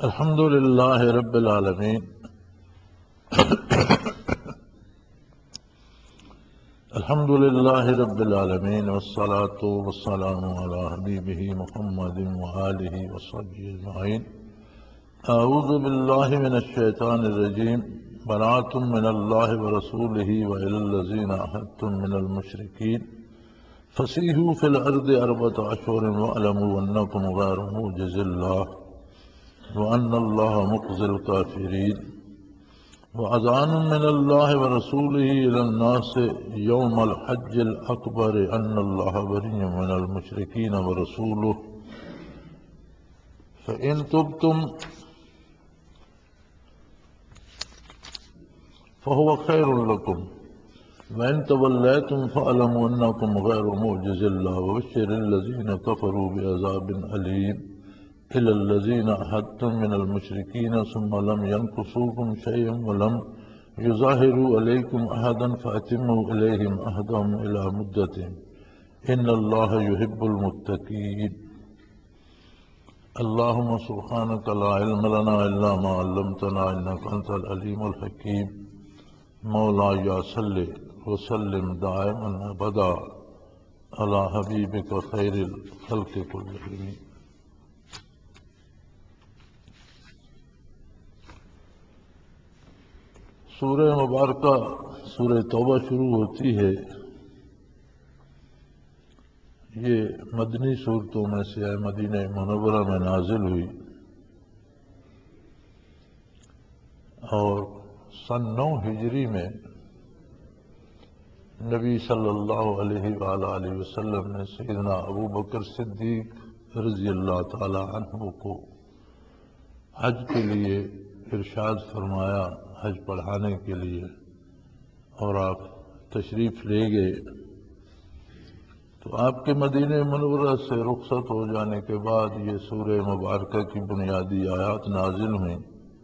الحمد للہ رب العالمین الحمد للہ رب العالمین والصلاة والسلام علی حبیبہ محمد وآلہ وصحبہ اجمعین۔ اعوذ باللہ من الشیطان الرجیم، براۃ من اللہ ورسولہ وإلی الذین عاہدتم من المشرکین فسیحوا فی الارض اربعۃ اشہر واعلموا انکم غیر معجز اللہ وأن اللہ مخزی الکافرین۔ وأذان من اللہ ورسولہ إلی الناس یوم الحج الأکبر ان اللہ بریء من المشرکین ورسولہ فإن تبتم فهو خیر لکم وإن تولیتم فاعلموا انکم غیر معجز اللہ وبشر الذین کفروا بعذاب علیم۔ إلى الذين عاهدتم من المشركين ثم لم ينقصوكم شيئا ولم يظاهروا عليكم أحدا فأتموا إليهم عهدهم إلى مدتهم إن الله يحب المتقين۔ اللهم سبحانك لا علم لنا إلا ما علمتنا إنك أنت العليم الحكيم۔ مولاي صل وسلم دائما أبدا على حبيبك خير الخلق كلهم۔ سورہ مبارکہ سورہ توبہ شروع ہوتی ہے۔ یہ مدنی صورتوں میں سے ہے، مدینہ منورہ میں نازل ہوئی اور سن 9 ہجری میں نبی صلی اللہ علیہ وآلہ وسلم نے سیدنا ابو بکر صدیق رضی اللہ تعالی عنہ کو حج کے لیے ارشاد فرمایا، حج پڑھانے کے لیے، اور آپ تشریف لے گئے۔ تو آپ کے مدینہ منورہ سے رخصت ہو جانے کے بعد یہ سورہ مبارکہ کی بنیادی آیات نازل ہوئیں۔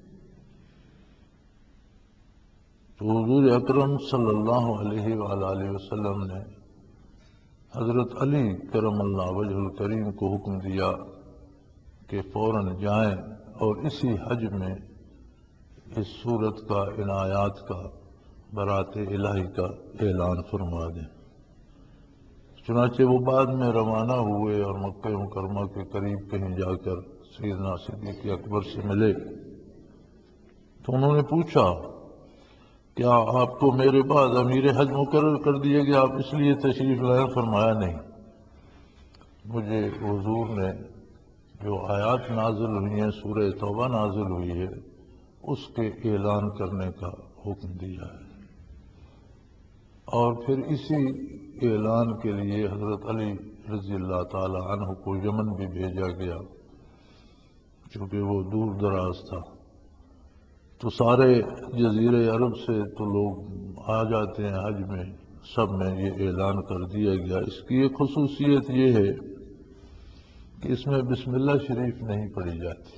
تو حضور اکرم صلی اللہ علیہ وآلہ وسلم نے حضرت علی کرم اللہ وجہ الکریم کو حکم دیا کہ فوراً جائیں اور اسی حج میں اس صورت کا، ان آیات کا، برات الہی کا اعلان فرما دیں۔ چنانچہ وہ بعد میں روانہ ہوئے اور مکہ مکرمہ کے قریب کہیں جا کر سیدنا صدیق اکبر سے ملے تو انہوں نے پوچھا، کیا آپ کو میرے بعد امیر حج مقرر کر دیا گیا، آپ اس لیے تشریف لائے؟ فرمایا نہیں، مجھے حضور نے جو آیات نازل ہوئی ہیں، سورہ توبہ نازل ہوئی ہے، اس کے اعلان کرنے کا حکم دیا ہے۔ اور پھر اسی اعلان کے لیے حضرت علی رضی اللہ تعالی عنہ کو یمن بھی بھیجا گیا، چونکہ وہ دور دراز تھا۔ تو سارے جزیرے عرب سے تو لوگ آ جاتے ہیں حج میں، سب میں یہ اعلان کر دیا گیا۔ اس کی ایک خصوصیت یہ ہے کہ اس میں بسم اللہ شریف نہیں پڑھی جاتی۔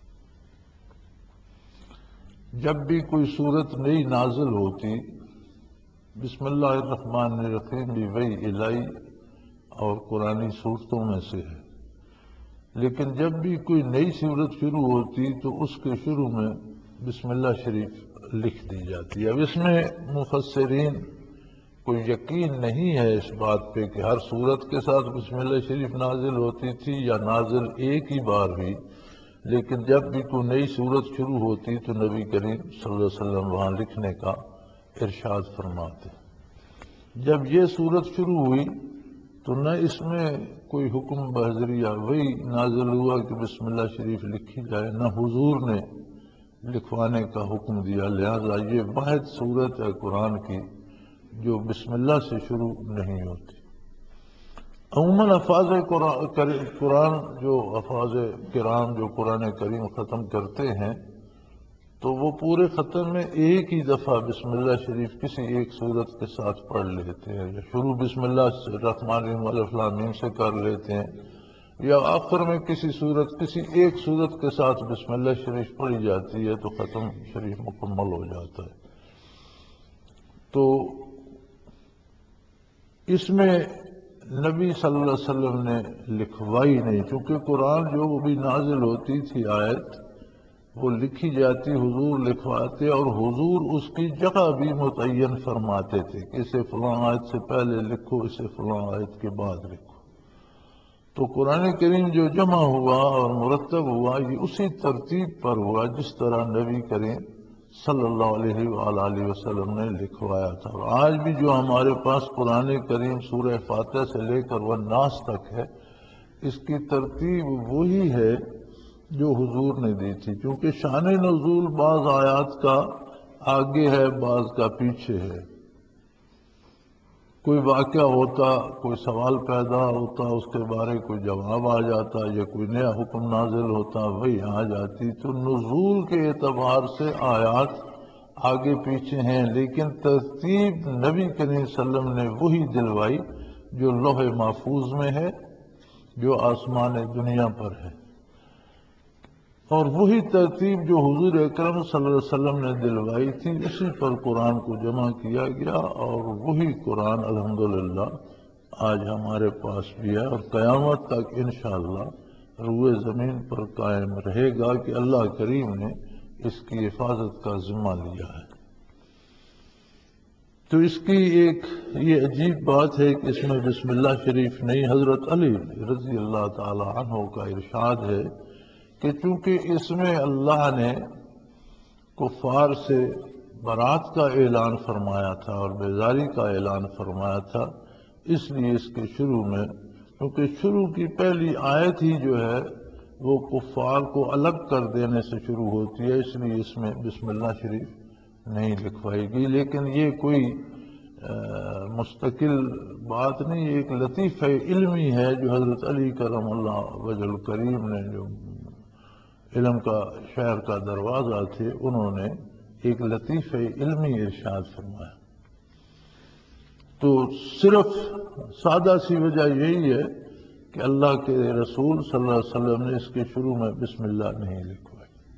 جب بھی کوئی صورت نئی نازل ہوتی، بسم اللہ الرحمن الرحیم بھی وہی الہی اور قرآنی صورتوں میں سے ہے، لیکن جب بھی کوئی نئی صورت شروع ہوتی تو اس کے شروع میں بسم اللہ شریف لکھ دی جاتی ہے۔ اب اس میں مفسرین کو یقین نہیں ہے اس بات پہ کہ ہر صورت کے ساتھ بسم اللہ شریف نازل ہوتی تھی یا نازل ایک ہی بار ہوئی، لیکن جب بھی کوئی نئی صورت شروع ہوتی تو نبی کریم صلی اللہ علیہ وسلم وہاں لکھنے کا ارشاد فرماتے۔ جب یہ صورت شروع ہوئی تو نہ اس میں کوئی حکم بحضریہ وہی نازل ہوا کہ بسم اللہ شریف لکھی جائے، نہ حضور نے لکھوانے کا حکم دیا، لہذا یہ واحد صورت ہے قرآن کی جو بسم اللہ سے شروع نہیں ہوتی۔ عموماً الفاظ قرآن جو الفاظ کرام جو قرآن کریم ختم کرتے ہیں تو وہ پورے ختم میں ایک ہی دفعہ بسم اللہ شریف کسی ایک صورت کے ساتھ پڑھ لیتے ہیں، یا شروع بسم اللہ الرحمن الرحیم الف لام میم سے کر لیتے ہیں، یا آخر میں کسی ایک صورت کے ساتھ بسم اللہ شریف پڑھی جاتی ہے تو ختم شریف مکمل ہو جاتا ہے۔ تو اس میں نبی صلی اللہ علیہ وسلم نے لکھوائی نہیں، چونکہ قرآن جو بھی نازل ہوتی تھی آیت، وہ لکھی جاتی، حضور لکھواتے، اور حضور اس کی جگہ بھی متعین فرماتے تھے کہ اسے فلاں آیت سے پہلے لکھو، اسے فلاں آیت کے بعد لکھو۔ تو قرآن کریم جو جمع ہوا اور مرتب ہوا، یہ اسی ترتیب پر ہوا جس طرح نبی کریم صلی اللہ علیہ وآلہ وسلم نے لکھوایا تھا۔ اور آج بھی جو ہمارے پاس قرآن کریم سورہ فاتحہ سے لے کر والناس تک ہے، اس کی ترتیب وہی ہے جو حضور نے دی تھی، کیونکہ شان نزول بعض آیات کا آگے ہے، بعض کا پیچھے ہے۔ کوئی واقعہ ہوتا، کوئی سوال پیدا ہوتا، اس کے بارے کوئی جواب آ جاتا، یا کوئی نیا حکم نازل ہوتا، وہی آ جاتی۔ تو نزول کے اعتبار سے آیات آگے پیچھے ہیں، لیکن ترتیب نبی کریم صلی اللہ علیہ وسلم نے وہی دلوائی جو لوح محفوظ میں ہے، جو آسمان دنیا پر ہے، اور وہی ترتیب جو حضور اکرم صلی اللہ علیہ وسلم نے دلوائی تھی، اسی پر قرآن کو جمع کیا گیا، اور وہی قرآن الحمدللہ آج ہمارے پاس بھی ہے، اور قیامت تک انشاءاللہ روئے زمین پر قائم رہے گا کہ اللہ کریم نے اس کی حفاظت کا ذمہ لیا ہے۔ تو اس کی ایک یہ عجیب بات ہے کہ اس میں بسم اللہ شریف نہیں۔ حضرت علی رضی اللہ تعالی عنہ کا ارشاد ہے کہ چونکہ اس میں اللہ نے کفار سے برات کا اعلان فرمایا تھا اور بیزاری کا اعلان فرمایا تھا، اس لیے اس کے شروع میں، کیونکہ شروع کی پہلی آیت ہی جو ہے وہ کفار کو الگ کر دینے سے شروع ہوتی ہے، اس لیے اس میں بسم اللہ شریف نہیں لکھوائی گئی۔ لیکن یہ کوئی مستقل بات نہیں، ایک لطیفہ علمی ہے جو حضرت علی کرم اللہ وجہ الکریم نے، جو علم کا شہر کا دروازہ تھے، انہوں نے ایک لطیفہ علمی ارشاد فرمایا۔ تو صرف سادہ سی وجہ یہی ہے کہ اللہ کے رسول صلی اللہ علیہ وسلم نے اس کے شروع میں بسم اللہ نہیں لکھوائی۔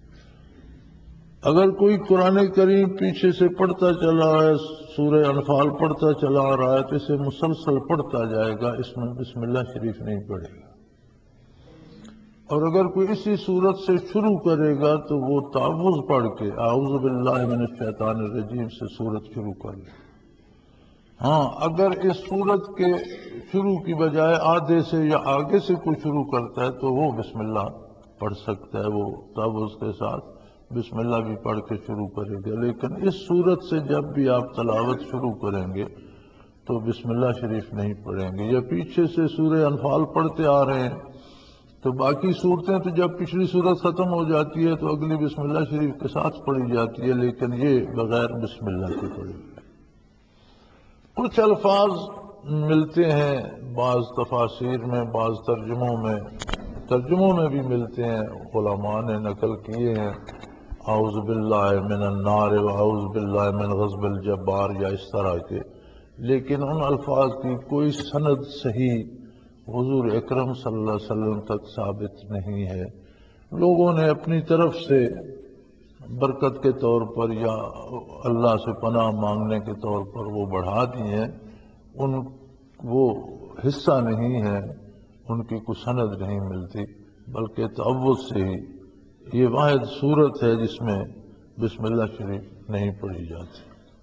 اگر کوئی قرآن کریم پیچھے سے پڑھتا چلا ہے، سورہ انفال پڑھتا چلا آ رہا ہے، تو اسے مسلسل پڑھتا جائے گا، اس میں بسم اللہ شریف نہیں پڑھے گا۔ اور اگر کوئی اسی صورت سے شروع کرے گا تو وہ تعوذ پڑھ کے اعوذ باللہ من الشیطان الرجیم سے صورت شروع کر لے۔ ہاں، اگر اس صورت کے شروع کی بجائے آدھے سے یا آگے سے کوئی شروع کرتا ہے تو وہ بسم اللہ پڑھ سکتا ہے، وہ تعوذ کے ساتھ بسم اللہ بھی پڑھ کے شروع کرے گا۔ لیکن اس صورت سے جب بھی آپ تلاوت شروع کریں گے تو بسم اللہ شریف نہیں پڑھیں گے، یا پیچھے سے سورہ انفال پڑھتے آ رہے ہیں تو باقی صورتیں تو جب پچھلی صورت ختم ہو جاتی ہے تو اگلی بسم اللہ شریف کے ساتھ پڑھی جاتی ہے، لیکن یہ بغیر بسم اللہ کے پڑھی۔ کچھ الفاظ ملتے ہیں بعض تفاسیر میں، بعض ترجموں میں بھی ملتے ہیں، علماء نے نقل کیے ہیں، اعوذ باللہ من النار و اعوذ باللہ من غضب الجبار، یا اس طرح کے، لیکن ان الفاظ کی کوئی سند صحیح حضور اکرم صلی اللہ علیہ وسلم تک ثابت نہیں ہے۔ لوگوں نے اپنی طرف سے برکت کے طور پر یا اللہ سے پناہ مانگنے کے طور پر وہ بڑھا دیے ہیں، وہ حصہ نہیں ہے، ان کی کوئی سند نہیں ملتی، بلکہ تعوذ سے ہی یہ واحد صورت ہے جس میں بسم اللہ شریف نہیں پڑھی جاتی۔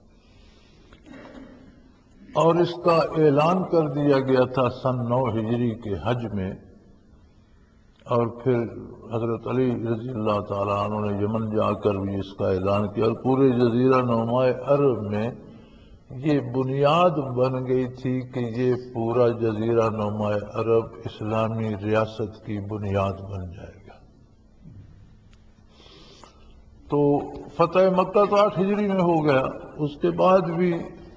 اور اس کا اعلان کر دیا گیا تھا سن 9 ہجری کے حج میں، اور پھر حضرت علی رضی اللہ تعالیٰ عنہ نے یمن جا کر بھی اس کا اعلان کیا، اور پورے جزیرہ نما عرب میں یہ بنیاد بن گئی تھی کہ یہ پورا جزیرہ نما عرب اسلامی ریاست کی بنیاد بن جائے گا۔ تو فتح مکہ تو 8 ہجری میں ہو گیا، اس کے بعد بھی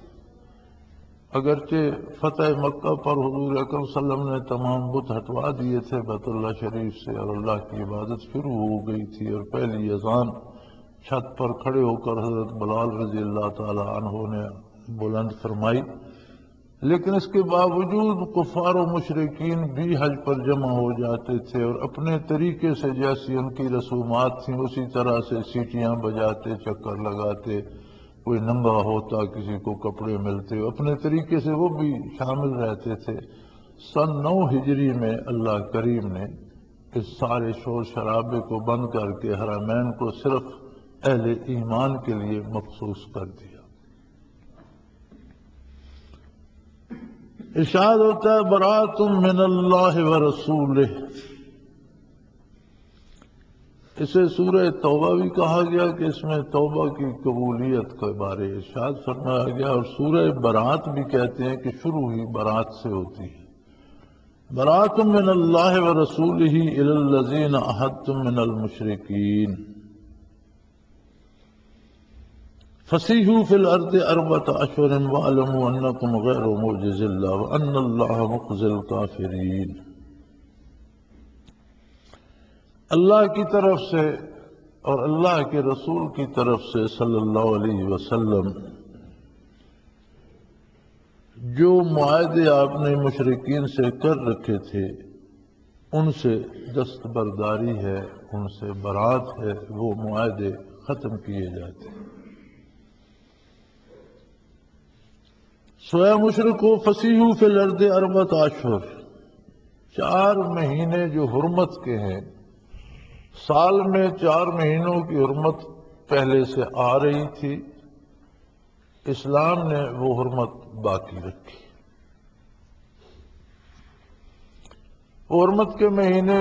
اگرچہ فتح مکہ پر حضور اکرم صلی اللہ علیہ وسلم نے تمام بت ہٹوا دیے تھے بیت اللہ شریف سے، اور اللہ کی عبادت شروع ہو گئی تھی، اور پہلی اذان چھت پر کھڑے ہو کر حضرت بلال رضی اللہ تعالی عنہ نے بلند فرمائی، لیکن اس کے باوجود کفار و مشرکین بھی حج پر جمع ہو جاتے تھے، اور اپنے طریقے سے جیسی ان کی رسومات تھیں اسی طرح سے سیٹیاں بجاتے، چکر لگاتے، کوئی ننگا ہوتا، کسی کو کپڑے ملتے، اپنے طریقے سے وہ بھی شامل رہتے تھے۔ سن 9 ہجری میں اللہ کریم نے اس سارے شور شرابے کو بند کر کے حرمین کو صرف اہل ایمان کے لیے مخصوص کر دیا۔ ارشاد ہوتا ہے برات من اللہ ورسولہ، اسے سورہ توبہ بھی کہا گیا کہ اس میں توبہ کی قبولیت کے بارے ارشاد فرمایا گیا، اور سورہ برات بھی کہتے ہیں کہ شروع ہی برات سے ہوتی ہے۔ برات من اللہ ورسولہ الی الذین عاہدتم من المشرکین فسیحوا فی الارض اربعۃ اشہر واعلموا انکم غیر معجز اللہ وان اللہ مخزی الکافرین۔ اللہ کی طرف سے اور اللہ کے رسول کی طرف سے صلی اللہ علیہ وسلم جو معاہدے آپ نے مشرکین سے کر رکھے تھے ان سے دستبرداری ہے، ان سے برات ہے، وہ معاہدے ختم کیے جاتے ہیں۔ سویا مشرکو فسیحوا فی الارض اربعۃ اشہر، 4 مہینے جو حرمت کے ہیں، سال میں 4 مہینوں کی حرمت پہلے سے آ رہی تھی، اسلام نے وہ حرمت باقی رکھی۔ حرمت کے مہینے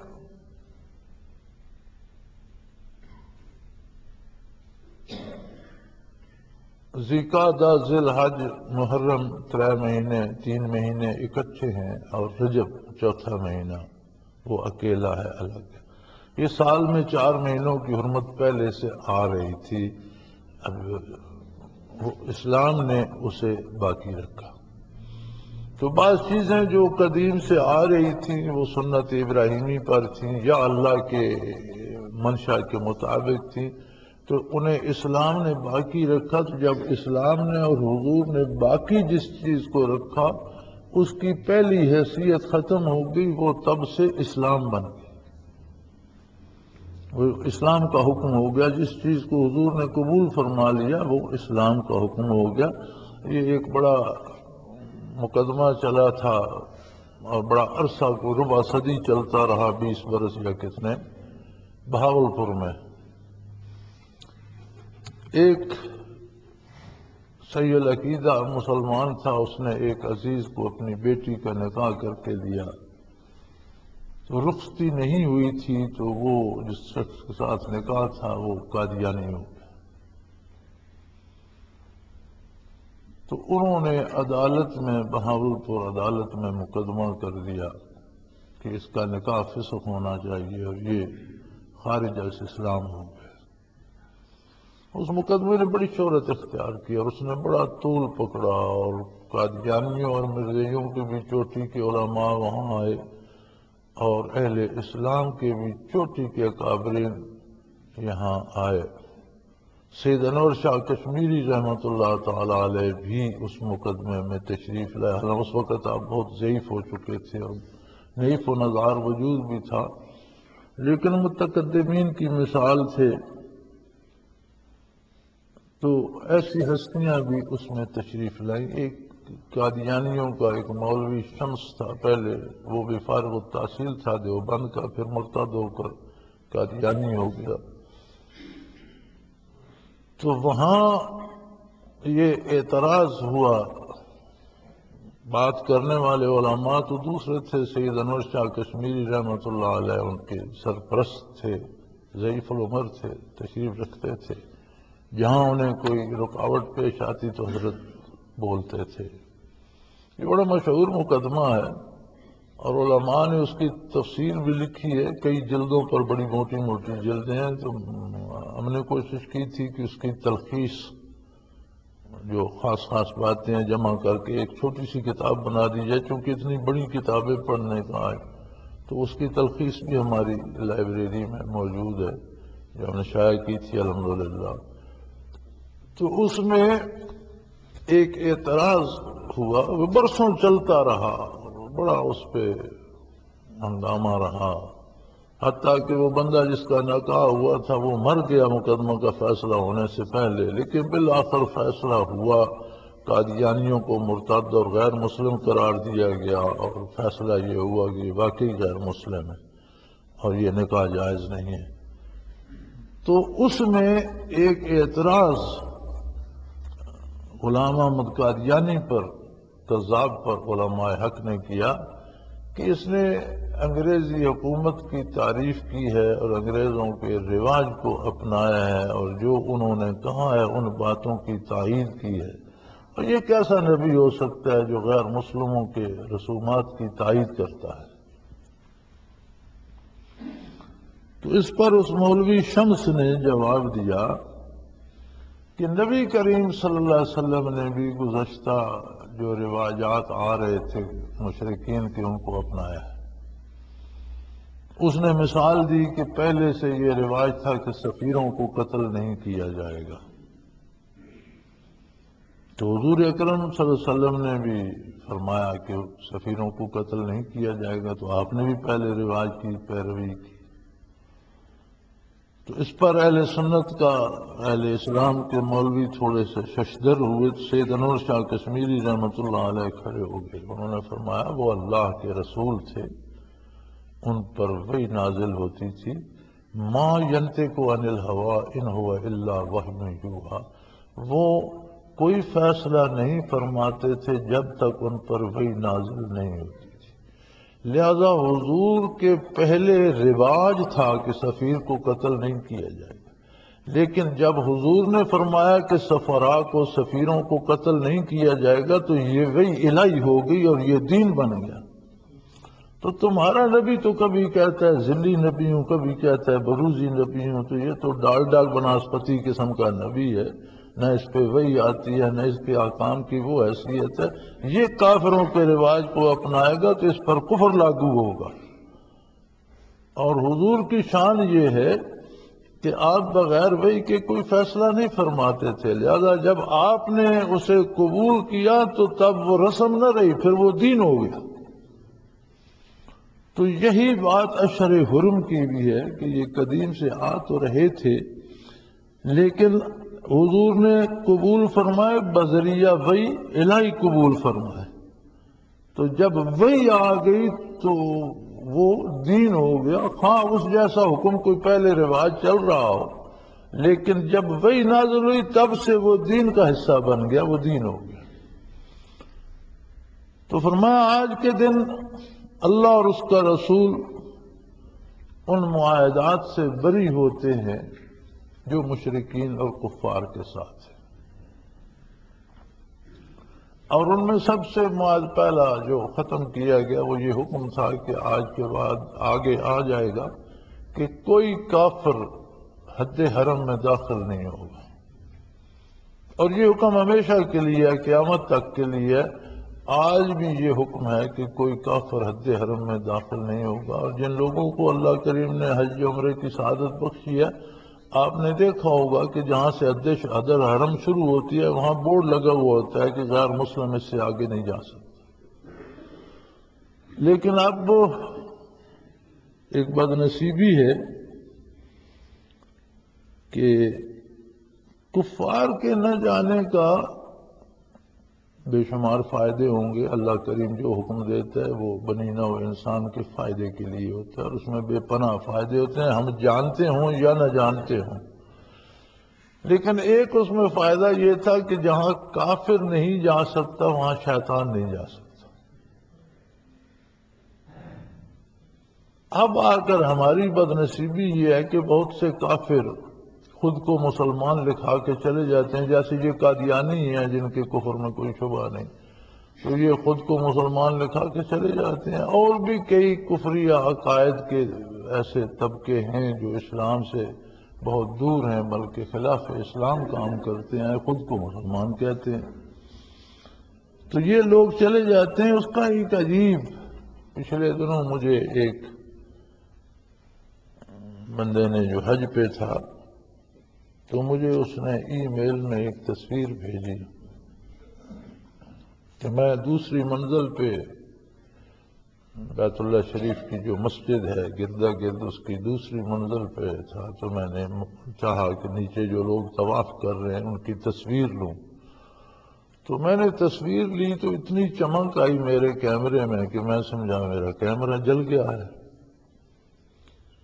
ذوالقعدہ، ذی الحج، محرم، 3 مہینے اکٹھے ہیں، اور رجب 4تھا مہینہ وہ اکیلا ہے، الگ ہے۔ یہ سال میں 4 مہینوں کی حرمت پہلے سے آ رہی تھی، اب اسلام نے اسے باقی رکھا۔ تو بعض چیزیں جو قدیم سے آ رہی تھیں وہ سنت ابراہیمی پر تھیں یا اللہ کے منشا کے مطابق تھیں، تو انہیں اسلام نے باقی رکھا۔ تو جب اسلام نے اور حضور نے باقی جس چیز کو رکھا اس کی پہلی حیثیت ختم ہو گئی، وہ تب سے اسلام بن گئی، وہ اسلام کا حکم ہو گیا۔ جس چیز کو حضور نے قبول فرما لیا وہ اسلام کا حکم ہو گیا۔ یہ ایک بڑا مقدمہ چلا تھا اور بڑا عرصہ کو ربع صدی چلتا رہا، 20 برس یا کتنے، بہاولپور میں ایک سید العقیدہ مسلمان تھا، اس نے ایک عزیز کو اپنی بیٹی کا نکاح کر کے دیا، تو رخصتی نہیں ہوئی تھی، تو وہ جس شخص کے ساتھ نکاح تھا وہ قادیانی ہو گیا۔ تو انہوں نے عدالت میں، بہاولپور عدالت میں مقدمہ کر دیا کہ اس کا نکاح فسخ ہونا چاہیے، اور یہ خارج از اسلام ہو گیا۔ اس مقدمے نے بڑی شہرت اختیار کی اور اس نے بڑا طول پکڑا، اور قادیانیوں اور مرزائیوں کی بھی چوٹی کے علماء وہاں آئے، اور اہل اسلام کے بھی چوٹی کے اکابرین یہاں آئے۔ سید انور شاہ کشمیری رحمۃ اللہ تعالی علیہ بھی اس مقدمے میں تشریف لائے، حالانکہ اس وقت آپ بہت ضعیف ہو چکے تھے اور ضعیف و نزار وجود بھی تھا، لیکن متقدمین کی مثال تھے، تو ایسی ہستیاں بھی اس میں تشریف لائیں۔ ایک قادیانیوں کا ایک مولوی شمس تھا، پہلے وہ بھی فارغ التحصیل تھا دیوبند کا، پھر مرتد ہو کر قادیانی ہو گیا۔ تو وہاں یہ اعتراض ہوا، بات کرنے والے علماء تو دوسرے تھے، سید انور شاہ کشمیری رحمۃ اللہ علیہ ان کے سرپرست تھے، ضعیف العمر تھے، تشریف رکھتے تھے، جہاں انہیں کوئی رکاوٹ پیش آتی تو حضرت بولتے تھے۔ یہ بڑا مشہور مقدمہ ہے اور علماء نے اس کی تفسیر بھی لکھی ہے، کئی جلدوں پر، بڑی موٹی موٹی جلدیں ہیں۔ تو ہم نے کوشش کی تھی کہ اس کی تلخیص، جو خاص خاص باتیں ہیں، جمع کر کے ایک چھوٹی سی کتاب بنا دی جائے، چونکہ اتنی بڑی کتابیں پڑھنے کا ہے، تو اس کی تلخیص بھی ہماری لائبریری میں موجود ہے جو ہم نے شائع کی تھی الحمدللہ۔ تو اس میں ایک اعتراض ہوا، وہ برسوں چلتا رہا، بڑا اس پہ ہنگامہ رہا، حتیٰ کہ وہ بندہ جس کا نکاح ہوا تھا وہ مر گیا مقدمہ کا فیصلہ ہونے سے پہلے، لیکن بالآخر فیصلہ ہوا، قادیانیوں کو مرتد اور غیر مسلم قرار دیا گیا، اور فیصلہ یہ ہوا کہ واقعی غیر مسلم ہے۔ اور یہ نکاح جائز نہیں ہے۔ تو اس میں ایک اعتراض غلام احمد قادیانی پر، کذاب پر علماء حق نے کیا کہ اس نے انگریزی حکومت کی تعریف کی ہے اور انگریزوں کے رواج کو اپنایا ہے اور جو انہوں نے کہا ہے ان باتوں کی تائید کی ہے، اور یہ کیسا نبی ہو سکتا ہے جو غیر مسلموں کے رسومات کی تائید کرتا ہے؟ تو اس پر اس مولوی شمس نے جواب دیا کہ نبی کریم صلی اللہ علیہ وسلم نے بھی گزشتہ جو رواجات آ رہے تھے مشرکین کے ان کو اپنایا ہے۔ اس نے مثال دی کہ پہلے سے یہ رواج تھا کہ سفیروں کو قتل نہیں کیا جائے گا، تو حضور اکرم صلی اللہ علیہ وسلم نے بھی فرمایا کہ سفیروں کو قتل نہیں کیا جائے گا، تو آپ نے بھی پہلے رواج کی پیروی کی۔ تو اس پر اہل سنت کا، اہل اسلام کے مولوی تھوڑے سے ششدر ہوئے۔ سید انور شاہ کشمیری رحمۃ اللہ علیہ کھڑے ہو گئے، انہوں نے فرمایا وہ اللہ کے رسول تھے، ان پر وحی نازل ہوتی تھی، ما ینطق عن الہویٰ ان ہوا الا وحی یوحیٰ، وہ کوئی فیصلہ نہیں فرماتے تھے جب تک ان پر وحی نازل نہیں ہوتی تھی۔ لہذا حضور کے پہلے رواج تھا کہ سفیر کو قتل نہیں کیا جائے گا، لیکن جب حضور نے فرمایا کہ سفراء کو، سفیروں کو قتل نہیں کیا جائے گا تو یہ وحی الہی ہو گئی اور یہ دین بن گیا۔ تو تمہارا نبی تو کبھی کہتا ہے ذلی نبی ہوں، کبھی کہتا ہے بروزی نبی ہوں، تو یہ تو ڈالڈا بناسپتی قسم کا نبی ہے، نہ اس پہ وحی آتی ہے نہ اس کے احکام کی وہ حیثیت ہے، یہ کافروں کے رواج کو اپنائے گا تو اس پر کفر لاگو ہوگا۔ اور حضور کی شان یہ ہے کہ آپ بغیر وحی کے کوئی فیصلہ نہیں فرماتے تھے، لہذا جب آپ نے اسے قبول کیا تو تب وہ رسم نہ رہی، پھر وہ دین ہو گیا۔ تو یہی بات اشہر حرم کی بھی ہے کہ یہ قدیم سے آ تو رہے تھے، لیکن حضور نے قبول فرمائے بذریعہ وحی الہی قبول فرمائے، تو جب وحی آ گئی تو وہ دین ہو گیا، ہاں اس جیسا حکم کوئی پہلے رواج چل رہا ہو، لیکن جب وحی نازل ہوئی تب سے وہ دین کا حصہ بن گیا، وہ دین ہو گیا۔ تو فرمایا آج کے دن اللہ اور اس کا رسول ان معاہدات سے بری ہوتے ہیں جو مشرکین اور کفار کے ساتھ ہیں، اور ان میں سب سے پہلا جو ختم کیا گیا وہ یہ حکم تھا کہ آج کے بعد آگے آ جائے گا کہ کوئی کافر حد حرم میں داخل نہیں ہوگا، اور یہ حکم ہمیشہ کے لیے ہے، قیامت تک کے لیے۔ آج بھی یہ حکم ہے کہ کوئی کافر حد حرم میں داخل نہیں ہوگا، اور جن لوگوں کو اللہ کریم نے حج عمرے کی سعادت بخشی ہے، آپ نے دیکھا ہوگا کہ جہاں سے حد حرم شروع ہوتی ہے وہاں بورڈ لگا ہوا ہوتا ہے کہ غیر مسلم اس سے آگے نہیں جا سکتا، لیکن اب ایک بدنصیبی ہے کہ کفار کے نہ جانے کا بے شمار فائدے ہوں گے۔ اللہ کریم جو حکم دیتا ہے وہ بنی نوع انسان کے فائدے کے لیے ہوتا ہے، اور اس میں بے پناہ فائدے ہوتے ہیں، ہم جانتے ہوں یا نہ جانتے ہوں۔ لیکن ایک اس میں فائدہ یہ تھا کہ جہاں کافر نہیں جا سکتا وہاں شیطان نہیں جا سکتا۔ اب آ کر ہماری بدنصیبی یہ ہے کہ بہت سے کافر خود کو مسلمان لکھا کے چلے جاتے ہیں، جیسے یہ قادیانی ہیں جن کے کفر میں کوئی شبہ نہیں، تو یہ خود کو مسلمان لکھا کے چلے جاتے ہیں۔ اور بھی کئی کفری عقائد کے ایسے طبقے ہیں جو اسلام سے بہت دور ہیں بلکہ خلاف اسلام کام کرتے ہیں، خود کو مسلمان کہتے ہیں، تو یہ لوگ چلے جاتے ہیں۔ اس کا ایک عجیب، پچھلے دنوں مجھے ایک بندے نے جو حج پہ تھا تو مجھے اس نے ای میل میں ایک تصویر بھیجی کہ میں دوسری منزل پہ بیت اللہ شریف کی جو مسجد ہے گردا گرد اس کی دوسری منزل پہ تھا، تو میں نے چاہا کہ نیچے جو لوگ طواف کر رہے ہیں ان کی تصویر لوں، تو میں نے تصویر لی تو اتنی چمک آئی میرے کیمرے میں کہ میں سمجھا میرا کیمرہ جل گیا ہے۔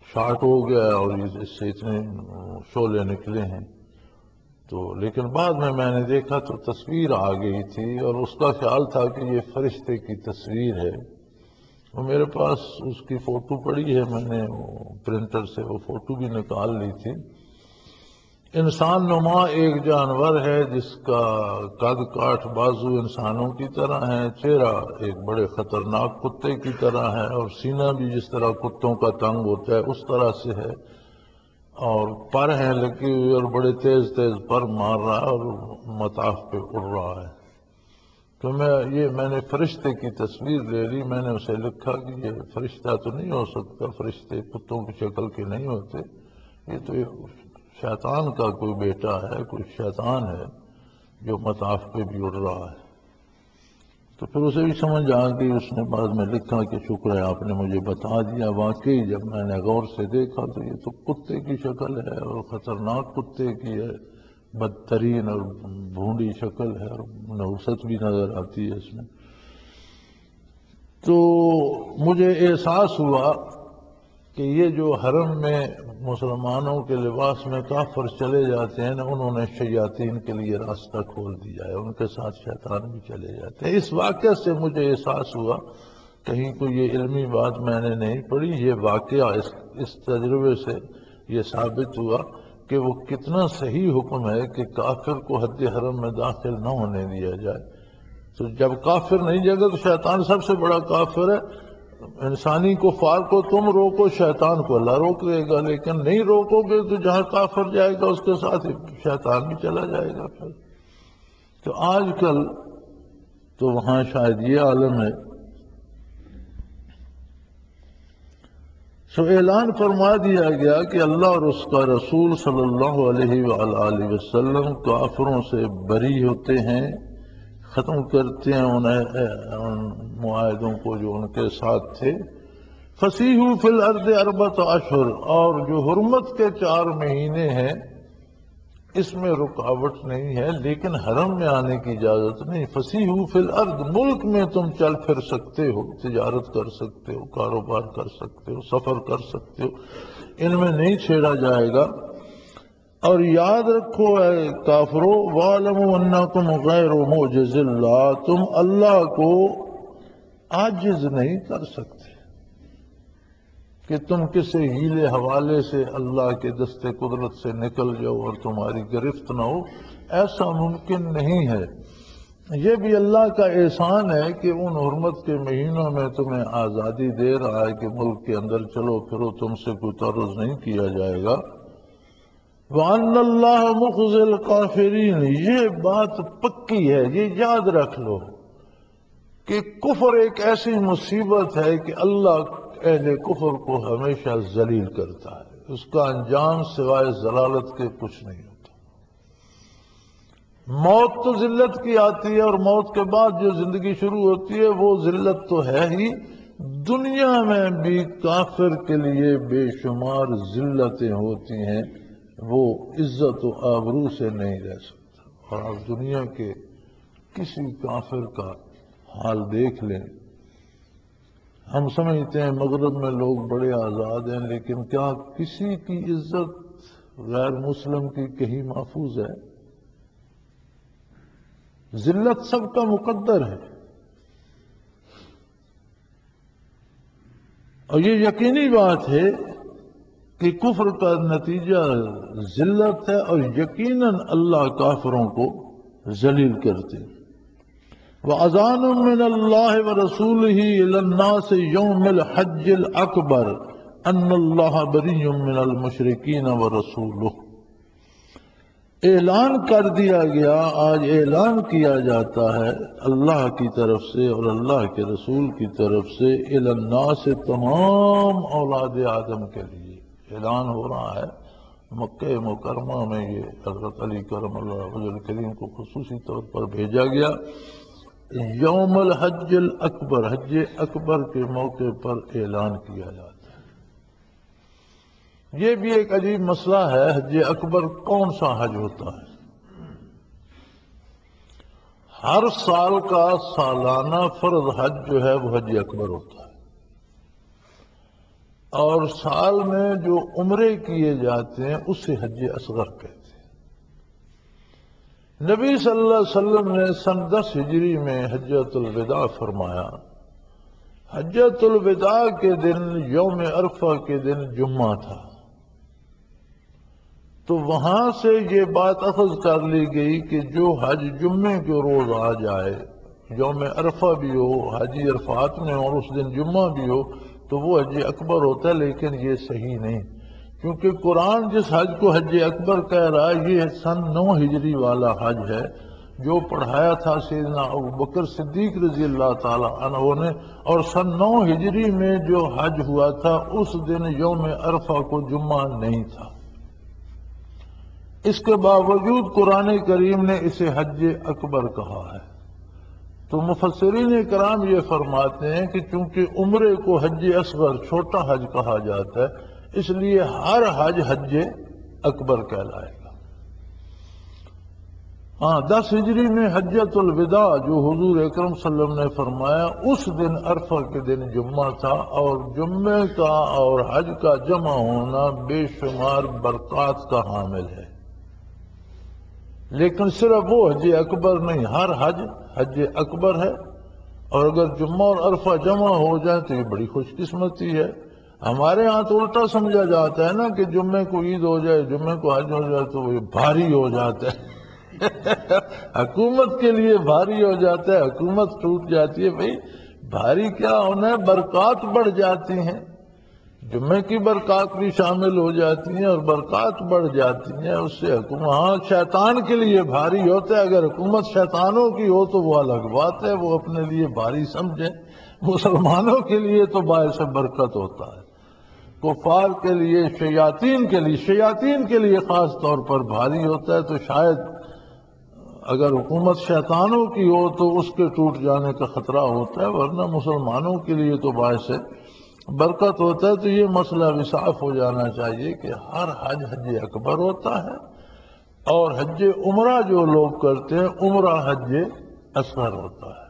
شارٹ ہو گیا اور اس سے اتنے شعلے نکلے ہیں. تو لیکن بعد میں نے دیکھا تو تصویر آ گئی تھی اور اس کا خیال تھا کہ یہ فرشتے کی تصویر ہے. اور میرے پاس اس کی فوٹو پڑی ہے، میں نے پرنٹر سے وہ فوٹو بھی نکال لی تھی. انسان نما ایک جانور ہے جس کا قد کاٹ بازو انسانوں کی طرح ہے، چہرہ ایک بڑے خطرناک کتے کی طرح ہے، اور سینہ بھی جس طرح کتوں کا تنگ ہوتا ہے اس طرح سے ہے، اور پر ہیں لگی ہوئی اور بڑے تیز تیز پر مار رہا ہے اور مطاف پہ اڑ رہا ہے. تو میں نے فرشتے کی تصویر لے لی. میں نے اسے لکھا کہ یہ فرشتہ تو نہیں ہو سکتا، فرشتے کتوں کی شکل کے نہیں ہوتے، یہ تو شیطان کا کوئی بیٹا ہے، کوئی شیطان ہے جو مطاف پہ بھی اڑ رہا ہے. تو پھر اسے بھی سمجھ آ گئی. اس نے بعد میں لکھا کہ شکر ہے آپ نے مجھے بتا دیا. واقعی جب میں نے غور سے دیکھا تو یہ تو کتے کی شکل ہے اور خطرناک کتے کی ہے، بدترین اور بھونڈی شکل ہے اور نحوست بھی نظر آتی ہے اس میں. تو مجھے احساس ہوا کہ یہ جو حرم میں مسلمانوں کے لباس میں کافر چلے جاتے ہیں نا، انہوں نے شیاطین کے لیے راستہ کھول دیا ہے، ان کے ساتھ شیطان بھی چلے جاتے ہیں. اس واقعہ سے مجھے احساس ہوا، کہیں کوئی یہ علمی بات میں نے نہیں پڑھی، یہ واقعہ اس تجربے سے یہ ثابت ہوا کہ وہ کتنا صحیح حکم ہے کہ کافر کو حد حرم میں داخل نہ ہونے دیا جائے. تو جب کافر نہیں جائے گا تو شیطان سب سے بڑا کافر ہے. انسانی کفار کو تم روکو، شیطان کو اللہ روک دے گا، لیکن نہیں روکو گے تو جہاں کافر جائے گا اس کے ساتھ شیطان بھی چلا جائے گا. پھر تو آج کل تو وہاں شاید یہ عالم ہے. سو اعلان فرما دیا گیا کہ اللہ اور اس کا رسول صلی اللہ علیہ وآلہ وسلم کافروں سے بری ہوتے ہیں، ختم کرتے ہیں ان معاہدوں کو جو ان کے ساتھ تھے. فسیحوا فی الارض اربعۃ اشہر، اور جو حرمت کے 4 مہینے ہیں اس میں رکاوٹ نہیں ہے، لیکن حرم میں آنے کی اجازت نہیں. فسیحوا فی الارض، ملک میں تم چل پھر سکتے ہو، تجارت کر سکتے ہو، کاروبار کر سکتے ہو، سفر کر سکتے ہو، ان میں نہیں چھیڑا جائے گا. اور یاد رکھو اے کافرو، وَاعْلَمُوا أَنَّكُمْ غَيْرُ مُعْجِزِ اللَّهِ، تم اللہ کو عاجز نہیں کر سکتے کہ تم کسی ہیلے حوالے سے اللہ کے دست قدرت سے نکل جاؤ اور تمہاری گرفت نہ ہو، ایسا ممکن نہیں ہے. یہ بھی اللہ کا احسان ہے کہ ان حرمت کے مہینوں میں تمہیں آزادی دے رہا ہے کہ ملک کے اندر چلو پھرو، تم سے کوئی تعرض نہیں کیا جائے گا. وَأَنَّ اللَّهَ مُخْزِي الْكَافِرِينَ، یہ بات پکی ہے، یہ یاد رکھ لو کہ کفر ایک ایسی مصیبت ہے کہ اللہ اہل کفر کو ہمیشہ ذلیل کرتا ہے، اس کا انجام سوائے ضلالت کے کچھ نہیں ہوتا. موت تو ذلت کی آتی ہے، اور موت کے بعد جو زندگی شروع ہوتی ہے وہ ذلت تو ہے ہی. دنیا میں بھی کافر کے لیے بے شمار ذلتیں ہوتی ہیں، وہ عزت و آبرو سے نہیں رہ سکتا. اور آپ دنیا کے کسی کافر کا حال دیکھ لیں. ہم سمجھتے ہیں مغرب میں لوگ بڑے آزاد ہیں، لیکن کیا کسی کی عزت غیر مسلم کی کہیں محفوظ ہے؟ ذلت سب کا مقدر ہے، اور یہ یقینی بات ہے کہ کفر کا نتیجہ ذلت ہے، اور یقیناً اللہ کافروں کو ذلیل کرتے. وَأَذَانٌ مِّنَ اللَّهِ وَرَسُولِهِ إِلَى النَّاسِ يَوْمَ الْحَجِّ الْأَكْبَرِ أَنَّ اللَّهَ بَرِيٌّ مِّنَ الْمُشْرِكِينَ وَرَسُولُهُ. اعلان کر دیا گیا، آج اعلان کیا جاتا ہے اللہ کی طرف سے اور اللہ کے رسول کی طرف سے، إِلَى النَّاسِ، تمام اولاد آدم کے لیے اعلان ہو رہا ہے. مکہ مکرمہ میں یہ حضرت علی کرم اللہ وجہ الکریم کو خصوصی طور پر بھیجا گیا. یوم الحج الاکبر، حج اکبر کے موقع پر اعلان کیا جاتا ہے. یہ بھی ایک عجیب مسئلہ ہے، حج اکبر کون سا حج ہوتا ہے؟ ہر سال کا سالانہ فرض حج جو ہے وہ حج اکبر ہوتا ہے. اور سال میں جو عمرے کیے جاتے ہیں اسے حج اصغر کہتے ہیں۔ نبی صلی اللہ علیہ وسلم نے سن 10 ہجری میں حجۃ الوداع فرمایا۔ حجۃ الوداع کے دن یوم عرفہ کے دن جمعہ تھا، تو وہاں سے یہ بات اخذ کر لی گئی کہ جو حج جمعے کے روز آ جائے، یوم عرفہ بھی ہو، حج عرفات میں اور اس دن جمعہ بھی ہو، تو وہ حج اکبر ہوتا ہے۔ لیکن یہ صحیح نہیں، کیونکہ قرآن جس حج کو حج اکبر کہہ رہا ہے یہ سن 9 ہجری والا حج ہے، جو پڑھایا تھا سیدنا ابوبکر صدیق رضی اللہ تعالی عنہ نے، اور سن 9 ہجری میں جو حج ہوا تھا اس دن یوم عرفہ کو جمعہ نہیں تھا۔ اس کے باوجود قرآن کریم نے اسے حج اکبر کہا ہے۔ تو مفسرین کرام یہ فرماتے ہیں کہ چونکہ عمرے کو حج اصغر چھوٹا حج کہا جاتا ہے، اس لیے ہر حج حج اکبر کہلائے گا۔ 10 ہجری میں حجۃ الوداع جو حضور اکرم صلی اللہ علیہ وسلم نے فرمایا، اس دن عرفہ کے دن جمعہ تھا، اور جمعے کا اور حج کا جمع ہونا بے شمار برکات کا حامل ہے۔ لیکن صرف وہ حج اکبر نہیں، ہر حج حج اکبر ہے، اور اگر جمعہ اور عرفہ جمع ہو جائے تو یہ بڑی خوش قسمتی ہے۔ ہمارے ہاں تو الٹا سمجھا جاتا ہے نا کہ جمعے کو عید ہو جائے، جمعے کو حج ہو جائے تو وہ بھاری ہو جاتا ہے حکومت کے لیے بھاری ہو جاتا ہے، حکومت ٹوٹ جاتی ہے۔ بھئی بھاری کیا ہونا ہے، برکات بڑھ جاتی ہیں، جمعے کی برکات بھی شامل ہو جاتی ہیں اور برکات بڑھ جاتی ہیں اس سے۔ حکومت شیطان کے لیے بھاری ہوتا ہے، اگر حکومت شیطانوں کی ہو تو وہ الگ بات ہے، وہ اپنے لیے بھاری سمجھیں۔ مسلمانوں کے لیے تو باعث برکت ہوتا ہے، کفار کے لیے، شیاطین کے لیے خاص طور پر بھاری ہوتا ہے۔ تو شاید اگر حکومت شیطانوں کی ہو تو اس کے ٹوٹ جانے کا خطرہ ہوتا ہے، ورنہ مسلمانوں کے لیے تو باعث برکت ہوتا ہے۔ تو یہ مسئلہ بھی صاف ہو جانا چاہیے کہ ہر حج حج اکبر ہوتا ہے، اور حج عمرہ جو لوگ کرتے ہیں عمرہ حج اصغر ہوتا ہے۔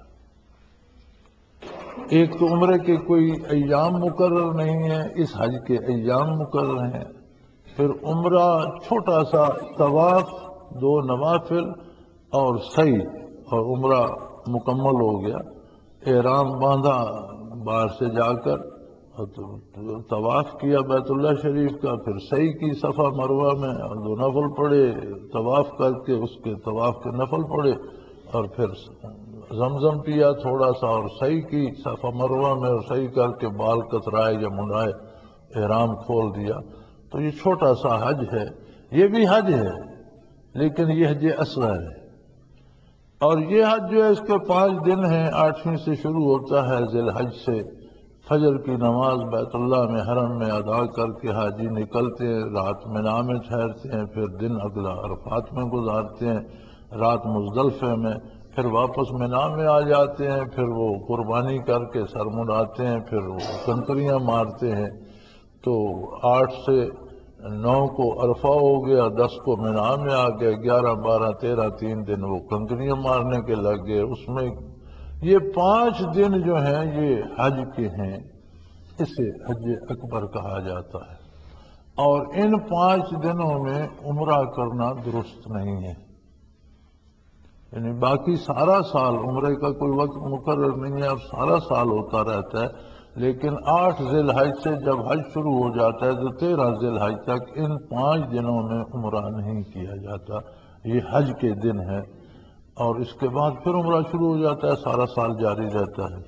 ایک تو عمرے کے کوئی ایام مقرر نہیں ہے، اس حج کے ایام مقرر ہیں۔ پھر عمرہ چھوٹا سا طواف، 2 نوافل اور سعی، اور عمرہ مکمل ہو گیا۔ احرام باندھا باہر سے جا کر، طواف کیا بیت اللہ شریف کا، پھر سعی کی صفا مروہ میں، اور 2 نفل پڑھے، طواف کر کے اس کے طواف کے نفل پڑھے، اور پھر زمزم پیا تھوڑا سا، اور سعی کی صفا مروہ میں، اور سعی کر کے بال کترائے یا منڈائے، احرام کھول دیا۔ تو یہ چھوٹا سا حج ہے، یہ بھی حج ہے لیکن یہ حج اصغر ہے۔ اور یہ حج جو ہے اس کے 5 دن ہیں، 8ویں سے شروع ہوتا ہے ذی الحج سے۔ فجر کی نماز بیت اللہ میں حرم میں ادا کر کے حاجی نکلتے ہیں، رات مینا میں ٹھہرتے ہیں، پھر دن اگلا عرفات میں گزارتے ہیں، رات مزدلفہ میں، پھر واپس مینا میں آ جاتے ہیں، پھر وہ قربانی کر کے سر منڈاتے ہیں، پھر وہ کنکریاں مارتے ہیں۔ تو 8 سے 9 کو عرفہ ہو گیا، 10 کو مینا میں آ گئے، 11 12 13 3 دن وہ کنکریاں مارنے کے لگ گئے۔ اس میں یہ 5 دن جو ہیں یہ حج کے ہیں، اسے حج اکبر کہا جاتا ہے۔ اور ان 5 دنوں میں عمرہ کرنا درست نہیں ہے، یعنی باقی سارا سال عمرے کا کوئی وقت مقرر نہیں ہے، اب سارا سال ہوتا رہتا ہے، لیکن 8 ذی الحج سے جب حج شروع ہو جاتا ہے تو 13 ذی الحج تک ان 5 دنوں میں عمرہ نہیں کیا جاتا، یہ حج کے دن ہے، اور اس کے بعد پھر عمرہ شروع ہو جاتا ہے، سارا سال جاری رہتا ہے۔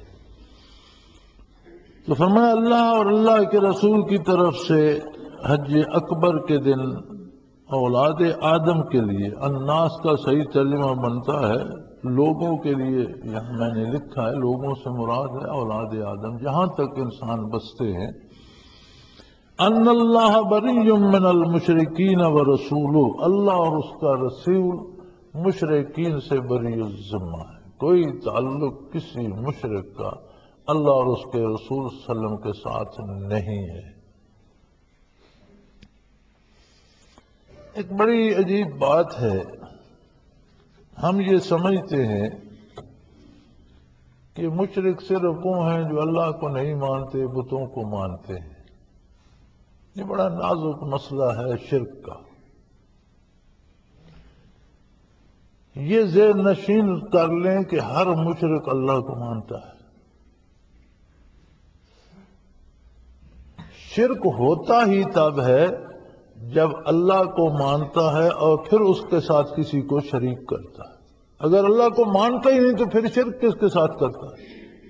تو فرمایا اللہ اور اللہ کے رسول کی طرف سے حج اکبر کے دن اولاد آدم کے لیے، الناس کا صحیح ترجمہ بنتا ہے لوگوں کے لیے، یہاں میں نے لکھا ہے لوگوں سے مراد ہے اولاد آدم، جہاں تک انسان بستے ہیں۔ ان اللہ بری من المشرکین ورسولہ، اللہ اور اس کا رسول مشرکین سے بری الذمہ ہے، کوئی تعلق کسی مشرک کا اللہ اور اس کے رسول صلی اللہ علیہ وسلم کے ساتھ نہیں ہے۔ ایک بڑی عجیب بات ہے، ہم یہ سمجھتے ہیں کہ مشرک صرف وہ ہیں جو اللہ کو نہیں مانتے، بتوں کو مانتے ہیں۔ یہ بڑا نازک مسئلہ ہے شرک کا. یہ ذہن نشین کر لیں کہ ہر مشرک اللہ کو مانتا ہے. شرک ہوتا ہی تب ہے جب اللہ کو مانتا ہے اور پھر اس کے ساتھ کسی کو شریک کرتا ہے. اگر اللہ کو مانتا ہی نہیں تو پھر شرک کس کے ساتھ کرتا ہے؟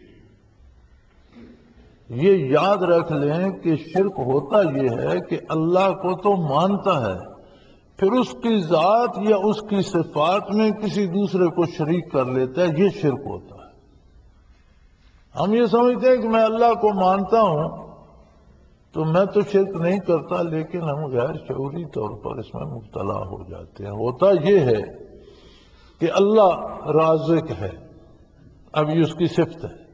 یہ یاد رکھ لیں کہ شرک ہوتا یہ ہے کہ اللہ کو تو مانتا ہے، پھر اس کی ذات یا اس کی صفات میں کسی دوسرے کو شریک کر لیتا ہے. یہ شرک ہوتا ہے. ہم یہ سمجھتے ہیں کہ میں اللہ کو مانتا ہوں تو میں تو شرک نہیں کرتا، لیکن ہم غیر شعوری طور پر اس میں مبتلا ہو جاتے ہیں. ہوتا یہ ہے کہ اللہ رازق ہے، اب یہ اس کی صفت ہے.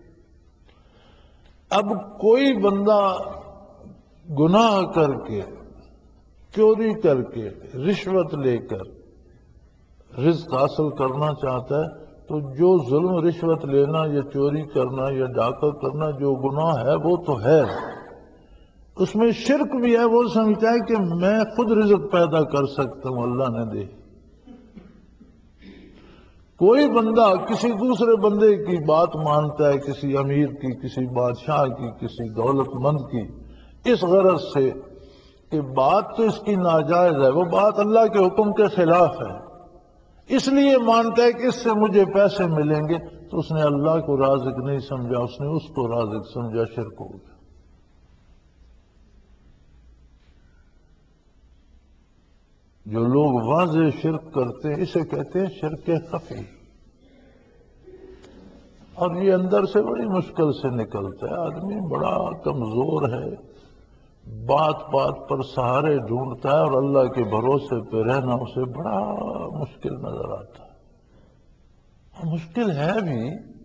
اب کوئی بندہ گناہ کر کے، چوری کر کے، رشوت لے کر رزق حاصل کرنا چاہتا ہے تو جو ظلم، رشوت لینا یا چوری کرنا یا ڈاکہ کرنا جو گناہ ہے وہ تو ہے. اس میں شرک بھی ہے. وہ سمجھتا ہے کہ میں خود رزق پیدا کر سکتا ہوں، اللہ نے دے. کوئی بندہ کسی دوسرے بندے کی بات مانتا ہے، کسی امیر کی، کسی بادشاہ کی، کسی دولت مند کی، اس غرض سے کہ بات تو اس کی ناجائز ہے، وہ بات اللہ کے حکم کے خلاف ہے، اس لیے مانتا ہے کہ اس سے مجھے پیسے ملیں گے. تو اس نے اللہ کو رازق نہیں سمجھا، اس نے اس کو رازق سمجھا. شرک ہو گیا. جو لوگ واضح شرک کرتے ہیں اسے کہتے ہیں شرک خفی، اور یہ اندر سے بڑی مشکل سے نکلتا ہے. آدمی بڑا کمزور ہے، بات بات پر سہارے ڈھونڈتا ہے، اور اللہ کے بھروسے پہ رہنا اسے بڑا مشکل نظر آتا ہے. مشکل ہے بھی.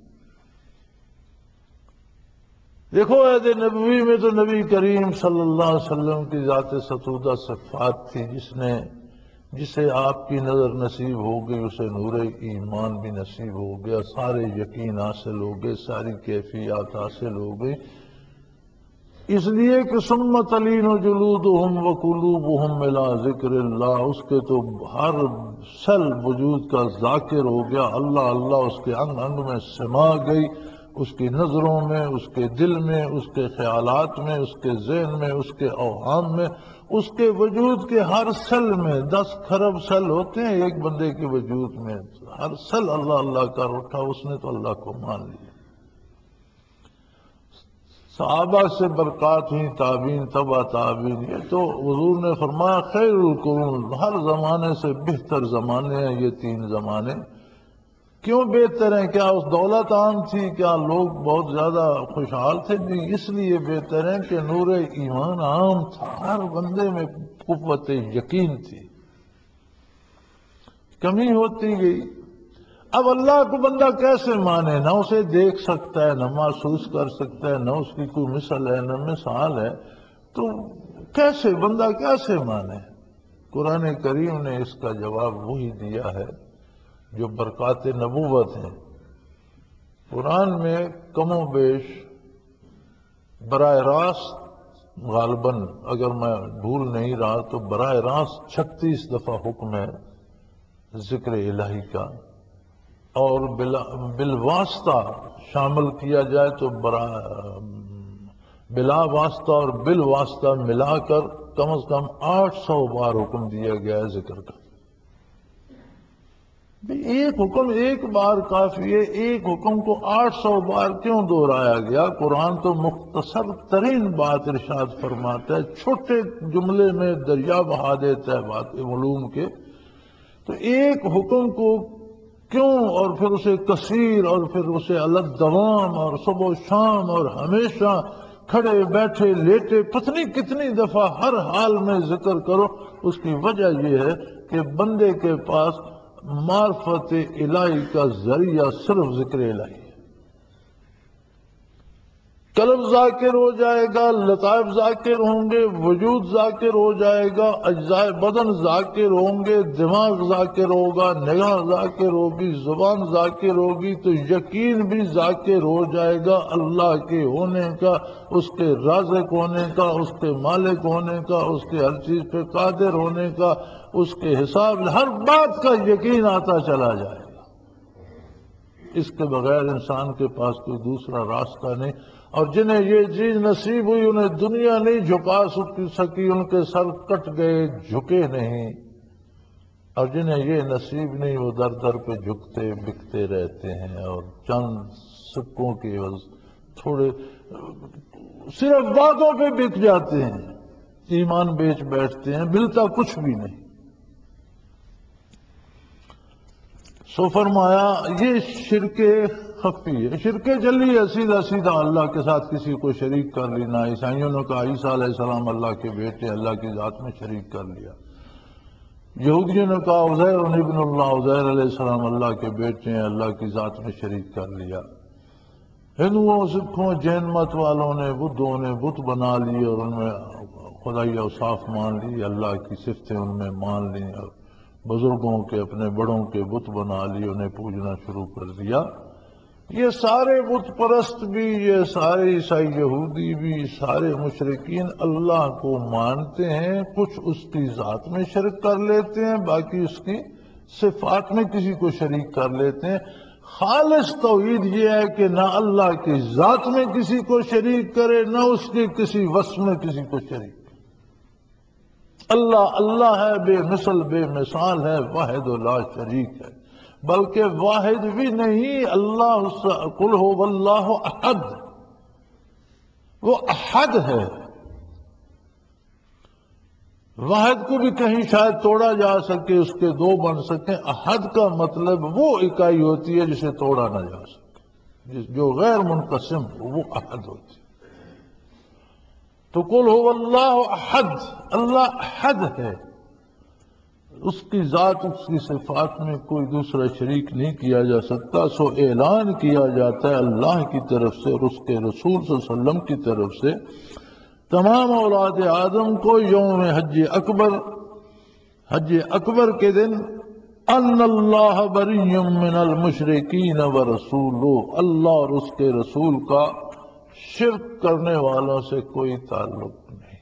دیکھو عہد نبوی میں تو نبی کریم صلی اللہ علیہ وسلم کی ذات ستودہ صفات تھی. جسے آپ کی نظر نصیب ہو گئی اسے نور ایمان بھی نصیب ہو گیا، سارے یقین حاصل ہو گئے، ساری کیفیات حاصل ہو گئی. اس لیے کہ ثم تلین جلودہم وقلوبہم الی ذکر اللہ، اس کے تو ہر سل وجود کا ذاکر ہو گیا. اللہ اللہ اس کے انگ انگ میں سما گئی، اس کی نظروں میں، اس کے دل میں، اس کے خیالات میں، اس کے ذہن میں، اس کے اوہام میں، اس کے وجود کے ہر سل میں. 10 کھرب سل ہوتے ہیں ایک بندے کے وجود میں، ہر سل اللہ اللہ کر اٹھا. اس نے تو اللہ کو مان لیا. صحابہ سے برکات ہوئی، تابعین، تبع تابعین. یہ تو حضور نے فرمایا خیر القرون، ہر زمانے سے بہتر زمانے ہیں یہ 3 زمانے. کیوں بہتر ہیں؟ کیا اس دولت عام تھی؟ کیا لوگ بہت زیادہ خوشحال تھے؟ نہیں، اس لیے بہتر ہیں کہ نور ایمان عام تھا، ہر بندے میں قوت یقین تھی. کمی ہوتی گئی. اب اللہ کو بندہ کیسے مانے؟ نہ اسے دیکھ سکتا ہے، نہ محسوس کر سکتا ہے، نہ اس کی کوئی مثل ہے، نہ مثال ہے. تو کیسے بندہ کیسے مانے؟ قرآن کریم نے اس کا جواب وہی دیا ہے جو برکات نبوت ہیں. قرآن میں کم و بیش براہ راست، غالباً اگر میں بھول نہیں رہا تو براہ راست 36 دفعہ حکم ہے ذکر الہی کا، اور بالواسطہ شامل کیا جائے تو بلا واسطہ اور بالواسطہ ملا کر کم از کم 800 بار حکم دیا گیا ہے ذکر کا. ایک حکم ایک بار کافی ہے. ایک حکم کو 800 بار کیوں دہرایا گیا؟ قرآن تو مختصر ترین بات ارشاد فرماتا ہے، چھوٹے جملے میں دریا بہا دیتا ہے بات علوم کے. تو ایک حکم کو کیوں، اور پھر اسے کثیر، اور پھر اسے الگ دوام، اور صبح و شام، اور ہمیشہ کھڑے بیٹھے لیٹے پتنی کتنی دفعہ ہر حال میں ذکر کرو؟ اس کی وجہ یہ ہے کہ بندے کے پاس معرفت الہی کا ذریعہ صرف ذکر الہی ہے. قلب ذاکر ہو جائے گا، لطائف ذاکر ہوں گے، وجود ذاکر ہو جائے گا، اجزائے بدن ذاکر ہوں گے، دماغ ذاکر ہوگا، نگاہ ذاکر ہوگی، زبان ذاکر ہوگی، تو یقین بھی ذاکر ہو جائے گا اللہ کے ہونے کا، اس کے رازق ہونے کا، اس کے مالک ہونے کا، اس کے ہر چیز پہ قادر ہونے کا، اس کے حساب ہر بات کا یقین آتا چلا جائے گا۔ اس کے بغیر انسان کے پاس کوئی دوسرا راستہ نہیں، اور جنہیں یہ چیز نصیب ہوئی انہیں دنیا نہیں جھکا سکی، ان کے سر کٹ گئے، جھکے نہیں، اور جنہیں یہ نصیب نہیں وہ در در پہ جھکتے بکتے رہتے ہیں، اور چند سکوں کی تھوڑے صرف باتوں پہ بک جاتے ہیں، ایمان بیچ بیٹھتے ہیں، ملتا کچھ بھی نہیں۔ سو فرمایا یہ شرک خفی ہے، شرک جلی ہے، سیدھا سیدھا اللہ کے ساتھ کسی کو شریک کر لینا۔ عیسائیوں نے کہا عیسیٰ علیہ السلام اللہ کے بیٹے، اللہ کی ذات میں شریک کر لیا۔ یہودیوں نے کہا عزیر ابن اللہ، عزیر علیہ السلام اللہ کے بیٹے ہیں، اللہ کی ذات میں شریک کر لیا۔ ہندوؤں، سکھوں، جین مت والوں نے، بدھوں نے بت بنا لیے اور ان میں خدائی اوصاف مان لی، اللہ کی صفتیں ان میں مان لی، اور بزرگوں کے اپنے بڑوں کے بت بنا لیے، انہیں پوجنا شروع کر دیا۔ یہ سارے بت پرست بھی، یہ سارے عیسائی یہودی بھی، سارے مشرکین اللہ کو مانتے ہیں، کچھ اس کی ذات میں شرک کر لیتے ہیں، باقی اس کی صفات میں کسی کو شریک کر لیتے ہیں۔ خالص توحید یہ ہے کہ نہ اللہ کی ذات میں کسی کو شریک کرے، نہ اس کے کسی وصف میں کسی کو شریک۔ اللہ اللہ ہے، بے مثل بے مثال ہے، واحد و لا شریک ہے، بلکہ واحد بھی نہیں، اللہ قل هو اللہ احد، وہ احد ہے۔ واحد کو بھی کہیں شاید توڑا جا سکے، اس کے دو بن سکیں، احد کا مطلب وہ اکائی ہوتی ہے جسے توڑا نہ جا سکے، جو غیر منقسم ہو، وہ احد ہوتی ہے۔ تو قل هو اللہ احد، اللہ احد ہے، اس کی ذات، اس کی صفات میں کوئی دوسرا شریک نہیں کیا جا سکتا۔ سو اعلان کیا جاتا ہے اللہ کی طرف سے اور اس کے رسول صلی اللہ علیہ وسلم کی طرف سے تمام اولاد آدم کو یوم حج اکبر کے دن، ان اللہ بری من المشرکین ورسولہ، اللہ اور اس کے رسول کا شرک کرنے والوں سے کوئی تعلق نہیں۔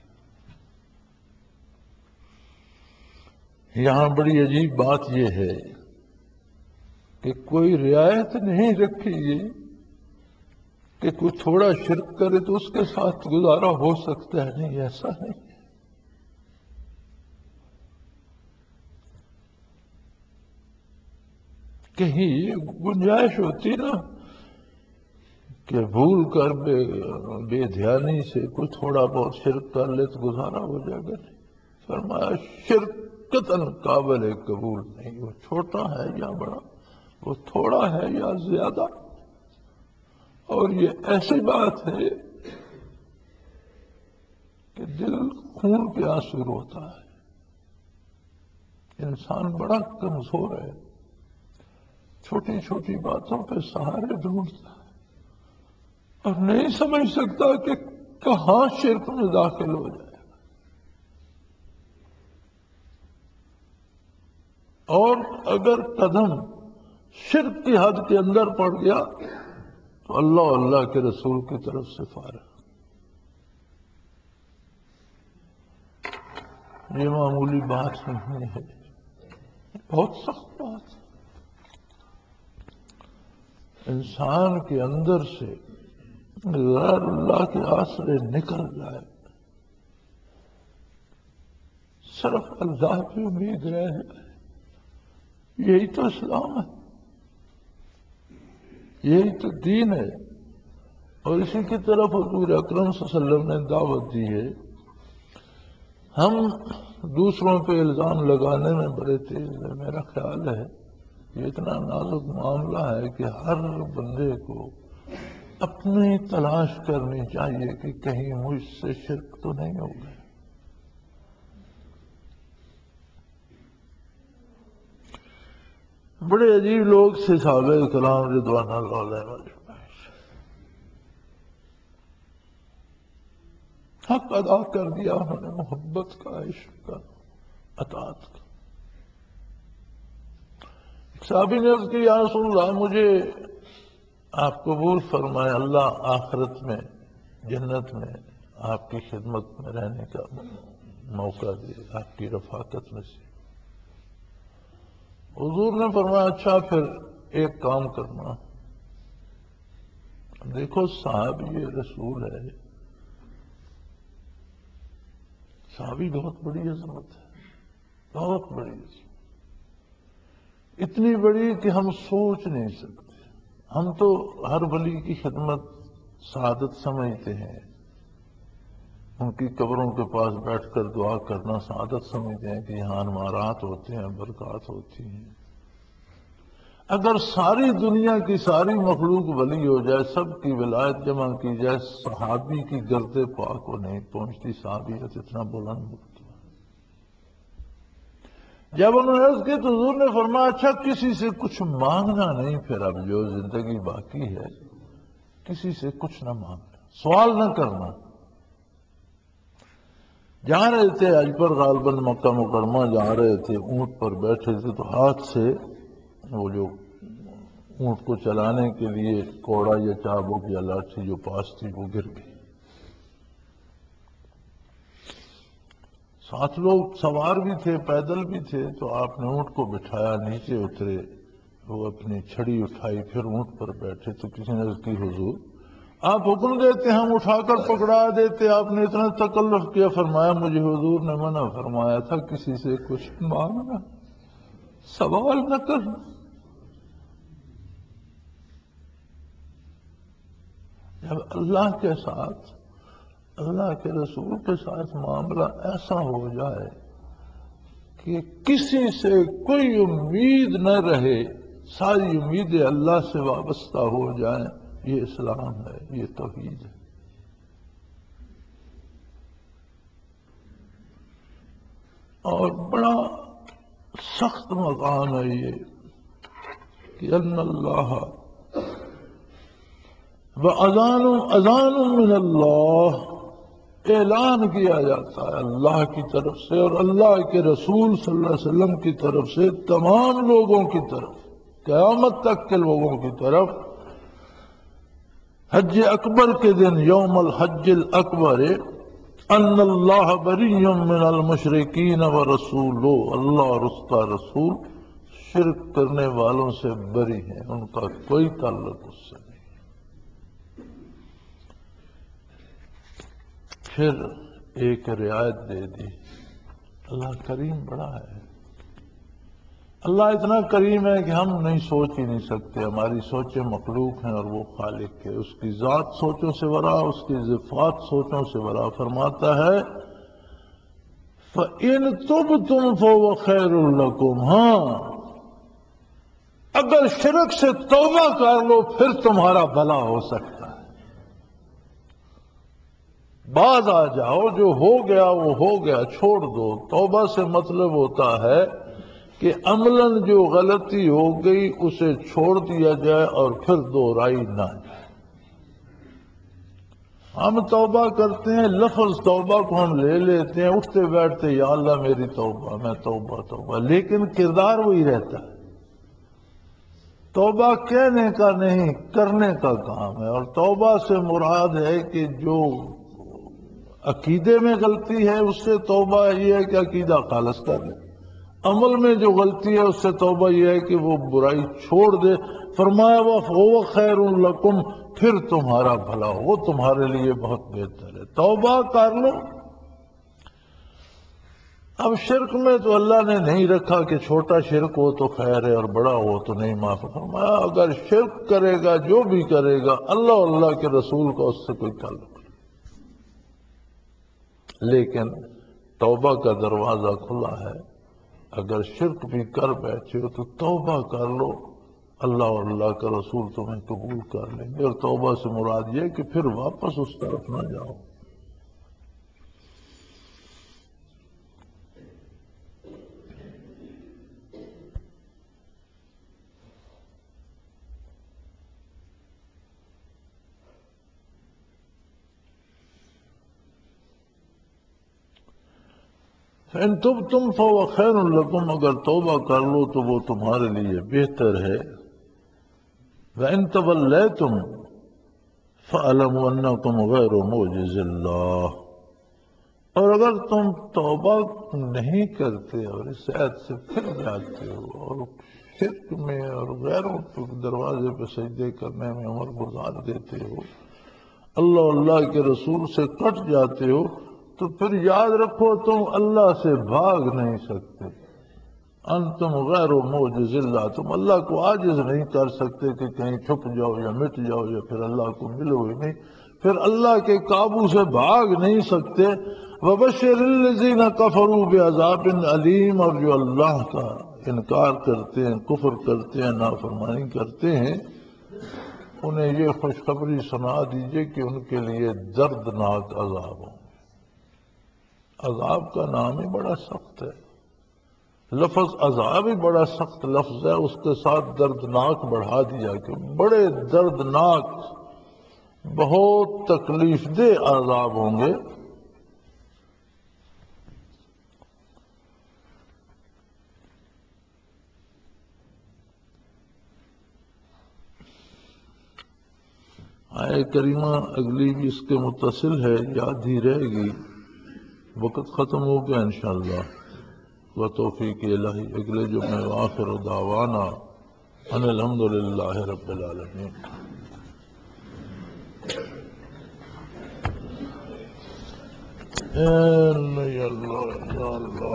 یہاں بڑی عجیب بات یہ ہے کہ کوئی رعایت نہیں رکھی گئی کہ کوئی تھوڑا شرک کرے تو اس کے ساتھ گزارا ہو سکتا ہے، نہیں، ایسا نہیں۔ کہیں یہ گنجائش ہوتی نا کہ بھول کر بے دھیانی سے کوئی تھوڑا بہت شرک کر لے تو گزارا ہو جائے گا، نہیں۔ فرمایا شرک قطعاً قابل قبول نہیں، وہ چھوٹا ہے یا بڑا، وہ تھوڑا ہے یا زیادہ، اور یہ ایسی بات ہے کہ دل خون کے آنسو روتا ہے۔ انسان بڑا کمزور ہے، چھوٹی چھوٹی باتوں پہ سہارے ڈھونڈتا ہے اور نہیں سمجھ سکتا کہ کہاں شرک میں داخل ہو جائے، اور اگر قدم شرک کی حد کے اندر پڑ گیا تو اللہ اللہ کے رسول کی طرف سے فارغ۔ یہ معمولی بات نہیں ہے، بہت سخت بات ہے۔ انسان کے اندر سے غیر اللہ کے آسرے نکل جائے، صرف اللہ کی امید رہے، یہی تو اسلام ہے، یہی تو دین ہے، اور اسی کی طرف حضور اکرم صلی اللہ علیہ وسلم نے دعوت دی ہے۔ ہم دوسروں پہ الزام لگانے میں بڑے تیز ہیں، میرا خیال ہے یہ اتنا نازک معاملہ ہے کہ ہر بندے کو اپنی تلاش کرنی چاہیے کہ کہیں مجھ سے شرک تو نہیں ہو گئے۔ بڑے عجیب لوگ سے صحابہ کرام رضوان اللہ علیہ وسلم، حق ادا کر دیا انہوں نے، محبت کا، عشق کا، اطاعت کا۔ صحابی نے عرض کی، یا رسول اللہ مجھے آپ قبول فرمائے، اللہ آخرت میں جنت میں آپ کی خدمت میں رہنے کا موقع دے، آپ کی رفاقت میں سے۔ حضور نے فرمایا اچھا پھر ایک کام کرنا، دیکھو صحابی رسول ہے، صحابی بہت بڑی عظمت ہے، بہت بڑی عظمت، اتنی بڑی کہ ہم سوچ نہیں سکتے۔ ہم تو ہر ولی کی خدمت سعادت سمجھتے ہیں، ان کی قبروں کے پاس بیٹھ کر دعا کرنا سعادت سمجھتے ہیں کہ یہاں انوارات ہوتے ہیں، برکات ہوتی ہیں۔ اگر ساری دنیا کی ساری مخلوق ولی ہو جائے، سب کی ولایت جمع کی جائے، صحابی کی گرد پاک کو نہیں پہنچتی، صحابیت اتنا بلند مرتبہ۔ جب انہوں نے عرض کی تو حضور نے فرمایا اچھا کسی سے کچھ مانگنا نہیں، پھر اب جو زندگی باقی ہے کسی سے کچھ نہ مانگنا، سوال نہ کرنا۔ جا رہے تھے حج پر غالباً مکہ مکرمہ جا رہے تھے، اونٹ پر بیٹھے تھے تو ہاتھ سے وہ جو اونٹ کو چلانے کے لیے کوڑا یا چابک یا لاٹھی جو پاس تھی وہ گر گئی۔ ساتھ لوگ سوار بھی تھے، پیدل بھی تھے، تو آپ نے اونٹ کو بٹھایا، نیچے اترے، وہ اپنی چھڑی اٹھائی، پھر اونٹ پر بیٹھے تو کسی نے عرض کی حضور آپ حکم دیتے ہم اٹھا کر پکڑا دیتے، آپ نے اتنا تکلف کیا۔ فرمایا مجھے حضور نے منع فرمایا تھا کسی سے کچھ مانگنا، سوال نہ کرنا۔ جب اللہ کے ساتھ، اللہ کے رسول کے ساتھ معاملہ ایسا ہو جائے کہ کسی سے کوئی امید نہ رہے، ساری امیدیں اللہ سے وابستہ ہو جائیں، یہ اسلام ہے، یہ توحید ہے۔ اور بڑا سخت مقام ہے یہ کہ ان اللہ اذان من اللہ، اعلان کیا جاتا ہے اللہ کی طرف سے اور اللہ کے رسول صلی اللہ علیہ وسلم کی طرف سے تمام لوگوں کی طرف، قیامت تک کے لوگوں کی طرف، حج اکبر کے دن یوم الحج الاکبر، ان اللہ بری من المشرکین ورسولہ، اللہ اور اس کا رسول شرک کرنے والوں سے بری ہیں، ان کا کوئی تعلق اس سے نہیں۔ پھر ایک رعایت دے دی، اللہ کریم بڑا ہے، اللہ اتنا کریم ہے کہ ہم نہیں سوچ ہی نہیں سکتے، ہماری سوچیں مخلوق ہیں اور وہ خالق ہے، اس کی ذات سوچوں سے ورا، اس کی صفات سوچوں سے ورا۔ فرماتا ہے فَإِن تُبْتُمْ فَهُوَ خَيْرٌ لَكُمْ، ہاں اگر شرک سے توبہ کر لو پھر تمہارا بھلا ہو سکتا ہے، باز آ جاؤ، جو ہو گیا وہ ہو گیا، چھوڑ دو۔ توبہ سے مطلب ہوتا ہے کہ عملاً جو غلطی ہو گئی اسے چھوڑ دیا جائے اور پھر دوہرائی نہ جائے۔ ہم توبہ کرتے ہیں، لفظ توبہ کو ہم لے لیتے ہیں، اٹھتے بیٹھتے یا اللہ میری توبہ، میں توبہ توبہ، لیکن کردار وہی رہتا ہے۔ توبہ کہنے کا نہیں، کرنے کا کام ہے، اور توبہ سے مراد ہے کہ جو عقیدے میں غلطی ہے اس سے توبہ یہ ہے کہ عقیدہ خالص کر لے، عمل میں جو غلطی ہے اس سے توبہ یہ ہے کہ وہ برائی چھوڑ دے۔ فرمایا وَهُوَ خَيْرٌ لَكُمْ، پھر تمہارا بھلا ہو، وہ تمہارے لیے بہت بہتر ہے، توبہ کر لو۔ اب شرک میں تو اللہ نے نہیں رکھا کہ چھوٹا شرک ہو تو خیر ہے اور بڑا ہو تو نہیں معاف۔ فرمایا اگر شرک کرے گا جو بھی کرے گا، اللہ اور اللہ کے رسول کا اس سے کوئی تعلق نہیں، لیکن توبہ کا دروازہ کھلا ہے، اگر شرک بھی کر بیٹھے ہو تو توبہ کر لو، اللہ اور اللہ کا رسول تمہیں قبول کر لیں گے۔ اور توبہ سے مراد یہ کہ پھر واپس اس طرف نہ جاؤ۔ فَإِن تُبْتُمْ فَهُوَ خَيْرٌ لَكُمْ، اگر توبہ کر لو تو وہ تمہارے لیے بہتر ہے۔ وَإِن تَوَلَّيْتُمْ فَاعْلَمُوا أَنَّكُمْ غَيْرُ مُعْجِزِ اللَّهِ، اور اگر تم توبہ نہیں کرتے اور اس عہد سے پھر جاتے ہو اور شرک میں اور غیروں کے دروازے پہ سجدے کرنے میں عمر گزار دیتے ہو، اللہ اللہ کے رسول سے کٹ جاتے ہو، تو پھر یاد رکھو تم اللہ سے بھاگ نہیں سکتے۔ انتم غیر معجز اللہ، تم اللہ کو عاجز نہیں کر سکتے کہ کہیں چھپ جاؤ یا مٹ جاؤ یا پھر اللہ کو ملو ہی نہیں، پھر اللہ کے قابو سے بھاگ نہیں سکتے۔ وَبَشِّرِ الَّذِينَ كَفَرُوا بِعَذَابٍ أَلِيمٍ، اور جو اللہ کا انکار کرتے ہیں، کفر کرتے ہیں، نافرمانی کرتے ہیں، انہیں یہ خوشخبری سنا دیجئے کہ ان کے لیے دردناک عذاب ہوں۔ عذاب کا نام ہی بڑا سخت ہے، لفظ عذاب ہی بڑا سخت لفظ ہے، اس کے ساتھ دردناک بڑھا دیا کہ بڑے دردناک، بہت تکلیف دہ عذاب ہوں گے۔ آیہ کریمہ اگلی بھی اس کے متصل ہے، یاد ہی رہے گی، وقت ختم ہو گیا انشاءاللہ، وتوفیق الہی۔ اگلے جمعے وآخر دعوانا ان الحمدللہ رب العالمین۔ یا اللہ یا اللہ۔